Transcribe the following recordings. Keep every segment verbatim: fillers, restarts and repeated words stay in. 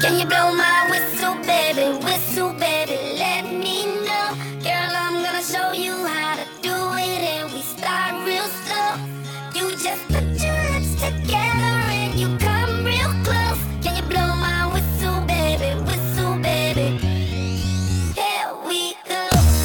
Can you blow my whistle, baby? Whistle, baby, let me know. Girl, I'm gonna show you how to do it, and we start real slow. You just put your lips together and you come real close. Can you blow my whistle, baby? Whistle, baby. Here we go.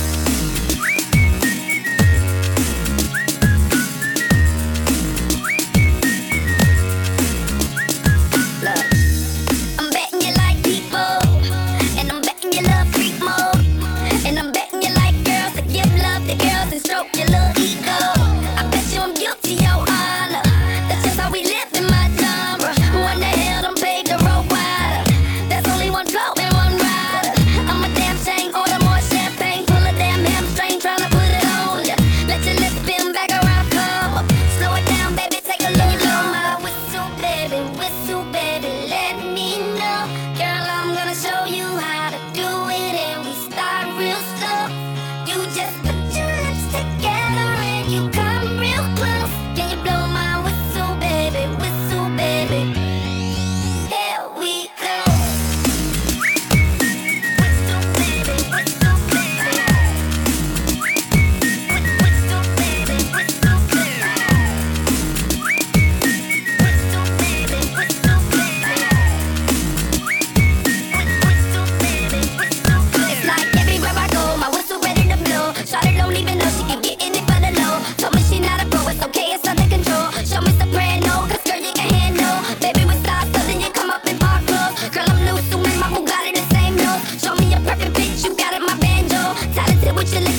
Look, I'm betting you like people, and I'm betting you love freak mode, and I'm betting you like girls that give love to girls and stroke your little ego. I bet you I'm guilty, your honor. That's just how we live in my genre. Who in the hell done paved the road wider? There's only one flow and one rider. I'm a damn shame, order more champagne, pull a damn hamstring, tryna put it on ya. Let your lips spin back around, come up. Slow it down, baby, take a look. You blow my whistle, baby, whistle, baby, let me know. Girl, I'm gonna show you how to do it, and we start real slow. You just put your lips together and you come real close. Can you blow my whistle, baby, whistle, baby? Here we go. Whistle, baby, whistle, baby. Whistle, baby, whistle, baby. Whistle, baby, whistle, baby. Whistle, baby, whistle, baby. It's like everywhere I go, my whistle ready to blow. Charlotte don't even know she keep getting it for the low. Told me she not a pro, it's okay, it's under control. Show me soprano, cause girl you can handle. Baby with stars, so then you come up in park clothes. Girl I'm loose, so my Bugatti the same nose. Show me your perfect pitch, you got it, my banjo. Talented with your lips.